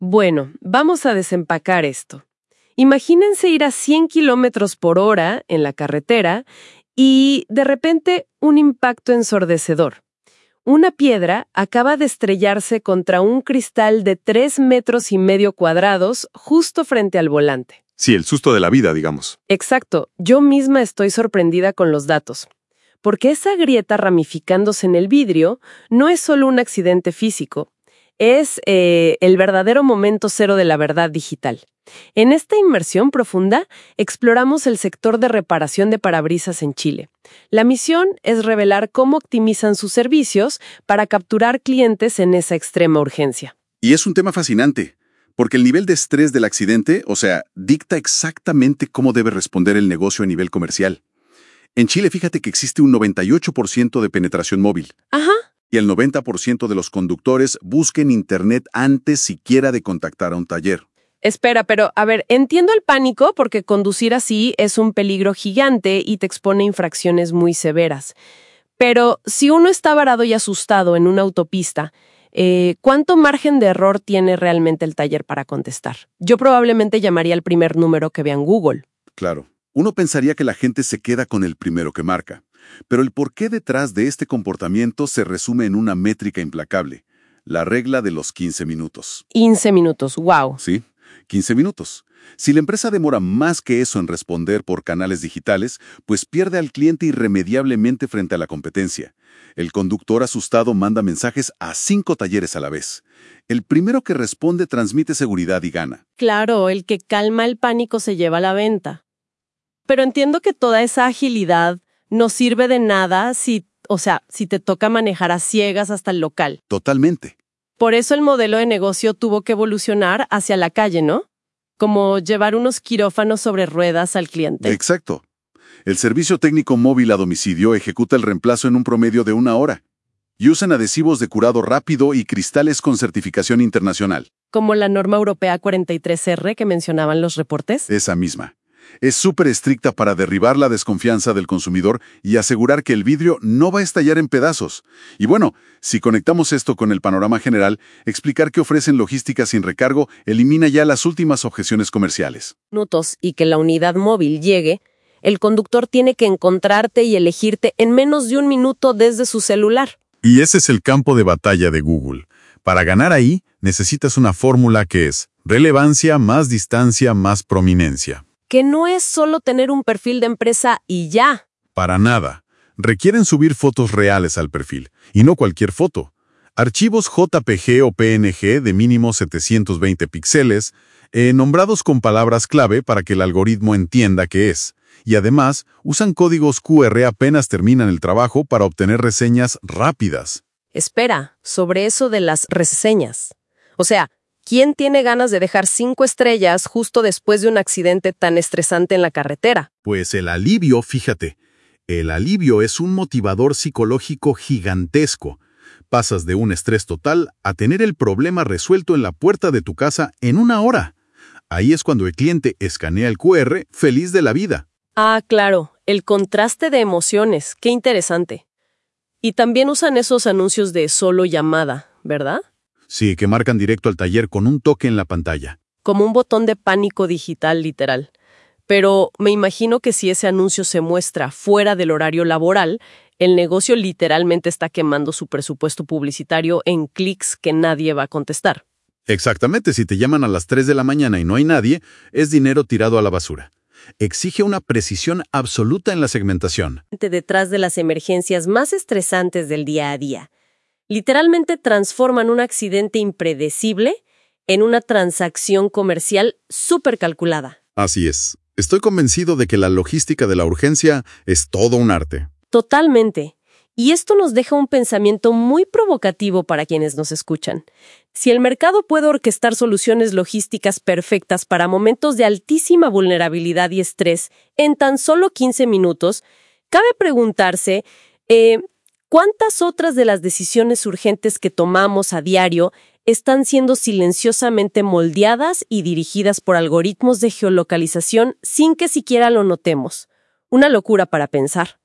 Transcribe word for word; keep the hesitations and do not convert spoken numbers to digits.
Bueno, vamos a desempacar esto. Imagínense ir a cien kilómetros por hora en la carretera y, de repente, un impacto ensordecedor. Una piedra acaba de estrellarse contra un cristal de tres metros y medio cuadrados justo frente al volante. Sí, el susto de la vida, digamos. Exacto. Yo misma estoy sorprendida con los datos. Porque esa grieta ramificándose en el vidrio no es solo un accidente físico. Es eh, el verdadero momento cero de la verdad digital. En esta inmersión profunda, exploramos el sector de reparación de parabrisas en Chile. La misión es revelar cómo optimizan sus servicios para capturar clientes en esa extrema urgencia. Y es un tema fascinante, porque el nivel de estrés del accidente, o sea, dicta exactamente cómo debe responder el negocio a nivel comercial. En Chile, fíjate que existe un noventa y ocho por ciento de penetración móvil. Ajá. Y el noventa por ciento de los conductores busquen Internet antes siquiera de contactar a un taller. Espera, pero, a ver, entiendo el pánico porque conducir así es un peligro gigante y te expone a infracciones muy severas. Pero si uno está varado y asustado en una autopista, eh, ¿cuánto margen de error tiene realmente el taller para contestar? Yo probablemente llamaría al primer número que vea en Google. Claro, uno pensaría que la gente se queda con el primero que marca. Pero el porqué detrás de este comportamiento se resume en una métrica implacable, la regla de los quince minutos. quince minutos, wow. Sí, quince minutos. Si la empresa demora más que eso en responder por canales digitales, pues pierde al cliente irremediablemente frente a la competencia. El conductor asustado manda mensajes a cinco talleres a la vez. El primero que responde transmite seguridad y gana. Claro, el que calma el pánico se lleva la venta. Pero entiendo que toda esa agilidad no sirve de nada si, o sea, si te toca manejar a ciegas hasta el local. Totalmente. Por eso el modelo de negocio tuvo que evolucionar hacia la calle, ¿no? Como llevar unos quirófanos sobre ruedas al cliente. Exacto. El servicio técnico móvil a domicilio ejecuta el reemplazo en un promedio de una hora. Y usan adhesivos de curado rápido y cristales con certificación internacional. Como la norma europea cuarenta y tres R que mencionaban los reportes. Esa misma. Es súper estricta para derribar la desconfianza del consumidor y asegurar que el vidrio no va a estallar en pedazos. Y bueno, si conectamos esto con el panorama general, explicar que ofrecen logística sin recargo elimina ya las últimas objeciones comerciales. Minutos y que la unidad móvil llegue, el conductor tiene que encontrarte y elegirte en menos de un minuto desde su celular. Y ese es el campo de batalla de Google. Para ganar ahí, necesitas una fórmula que es relevancia más distancia más prominencia. Que no es solo tener un perfil de empresa y ya. Para nada. Requieren subir fotos reales al perfil, y no cualquier foto. Archivos J P G o P N G de mínimo setecientos veinte píxeles, eh, nombrados con palabras clave para que el algoritmo entienda qué es. Y además, usan códigos Q R apenas terminan el trabajo para obtener reseñas rápidas. Espera, sobre eso de las reseñas. O sea, ¿quién tiene ganas de dejar cinco estrellas justo después de un accidente tan estresante en la carretera? Pues el alivio, fíjate, el alivio es un motivador psicológico gigantesco. Pasas de un estrés total a tener el problema resuelto en la puerta de tu casa en una hora. Ahí es cuando el cliente escanea el Q R feliz de la vida. Ah, claro, el contraste de emociones, qué interesante. Y también usan esos anuncios de solo llamada, ¿verdad? Sí, que marcan directo al taller con un toque en la pantalla. Como un botón de pánico digital, literal. Pero me imagino que si ese anuncio se muestra fuera del horario laboral, el negocio literalmente está quemando su presupuesto publicitario en clics que nadie va a contestar. Exactamente, si te llaman a las tres de la mañana y no hay nadie, es dinero tirado a la basura. Exige una precisión absoluta en la segmentación. Detrás de las emergencias más estresantes del día a día. Literalmente transforman un accidente impredecible en una transacción comercial súper calculada. Así es. Estoy convencido de que la logística de la urgencia es todo un arte. Totalmente. Y esto nos deja un pensamiento muy provocativo para quienes nos escuchan. Si el mercado puede orquestar soluciones logísticas perfectas para momentos de altísima vulnerabilidad y estrés en tan solo quince minutos, cabe preguntarse, eh, ¿cuántas otras de las decisiones urgentes que tomamos a diario están siendo silenciosamente moldeadas y dirigidas por algoritmos de geolocalización sin que siquiera lo notemos? Una locura para pensar.